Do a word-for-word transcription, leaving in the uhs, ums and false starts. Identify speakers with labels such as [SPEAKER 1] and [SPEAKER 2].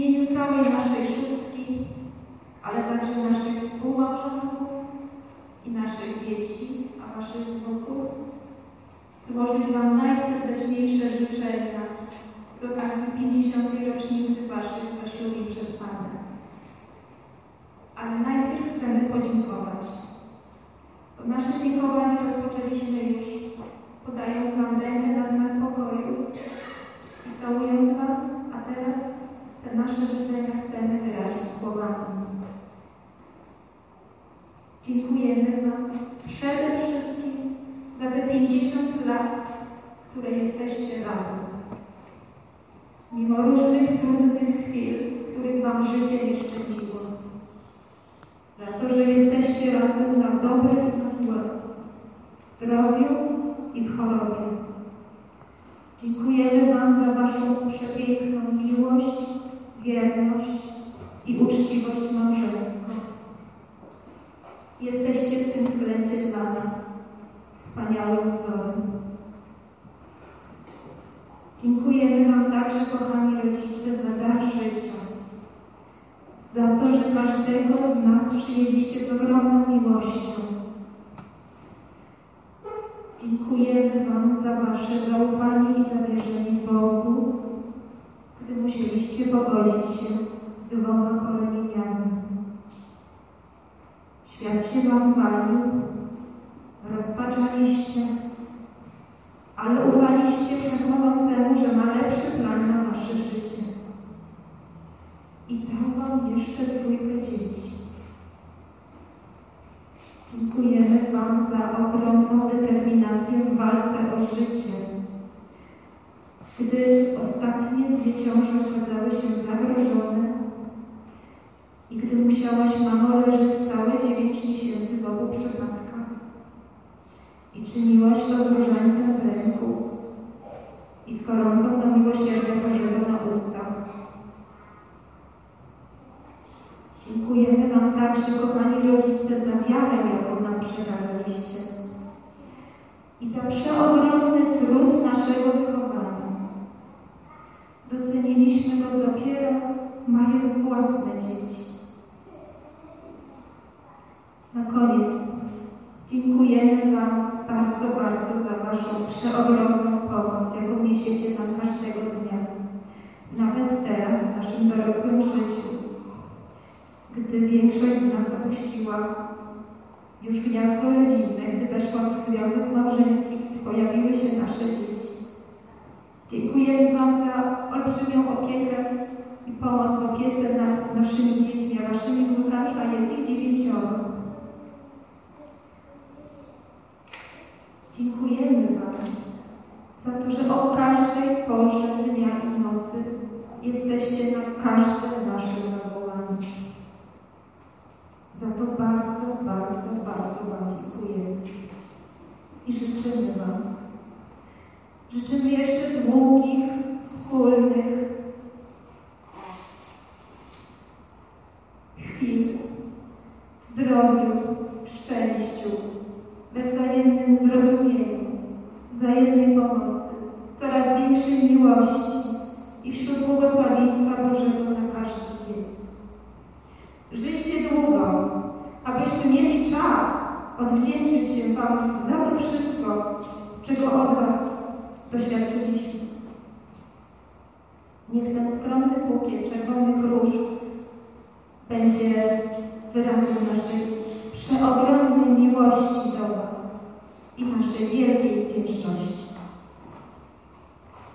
[SPEAKER 1] imieniu całej naszej szóstki, ale także naszych współmałżonków i naszych dzieci, a waszych wnuków, złożyć Wam najserdeczniejsze życzenia z okazji pięćdziesiątej rocznicy Waszych zaślubin przed Panem. Ale najpierw chcemy podziękować. To nasze dziękowanie rozpoczęliśmy już, podając Wam rękę na znak pokoju i całując Was, a teraz te nasze życzenia chcemy wyrazić słowami. Dziękujemy Wam przede wszystkim za te pięćdziesiąt lat, które jesteście razem. Mimo różnych trudnych chwil, których Wam życie nie szczędziło. Za to, że jesteście razem na dobre i na złe, w zdrowiu i w chorobie. Dziękujemy Wam za Waszą przepiękną miłość, wierność i uczciwość małżeńską. Jesteście w tym względzie dla nas wspaniałym wzorem. Dziękujemy Wam także, kochani rodzice, za dar życia. Za to, że każdego z nas przyjęliście z ogromną miłością. Dziękujemy Wam za Wasze zaufanie i zawierzenie Bogu, gdy musieliście pogodzić się z dwoma poronieniami. Świat się Wam walił, rozpaczaliście, ale ufaliście Wszechmogącemu, że ma lepszy plan na Wasze życie. I dał Wam jeszcze trójkę dzieci. Dziękujemy Wam za ogromną determinację w walce o życie. Gdy ostatnie dwie ciąże okazały się zagrożone i gdy musiałaś, mamo, leżeć całe dziewięć miesięcy w obu przypadkach i czyniłaś to z różańcem w ręku i z koronką do miłosierdzia Bożego na ustach. Dziękujemy Wam także, kochani rodzice, za wiarę, jaką nam przekazaliście i za przeogromny trud naszego wychowania. Doceniliśmy go dopiero mając własne dzieci. Na koniec dziękujemy Wam bardzo, bardzo za Waszą przeogromną pomoc, jaką niesiecie nam każdego dnia. Nawet teraz, w naszym dorosłym życiu, gdy większość z nas opuściła już gniazdo rodzinne, gdy weszła w związek małżeński, pojawiły się nasze dzieci. Dziękujemy Wam za olbrzymią opiekę i pomoc w opiece nad naszymi dziećmi, a waszymi wnukami, a jest ich dziewięcioro. Dziękujemy Wam za to, że o każdej porze dnia i nocy jesteście na każde nasze zawołanie. Za to bardzo, bardzo, bardzo Wam dziękujemy. I życzymy Wam. Życzymy jeszcze długich, wspólnych chwil w zdrowiu, w szczęściu, we wzajemnym zrozumieniu, wzajemnej pomocy, coraz większej miłości i wśród błogosławieństwa Bożego na każdy dzień. Żyjcie długo, abyśmy mieli czas odwdzięczyć się Wam za to wszystko, czego od Was doświadczyliśmy. Niech ten skromny bukiet czerwonych róż będzie wyrazem naszej przeogromnej miłości do Was i naszej wielkiej wdzięczności.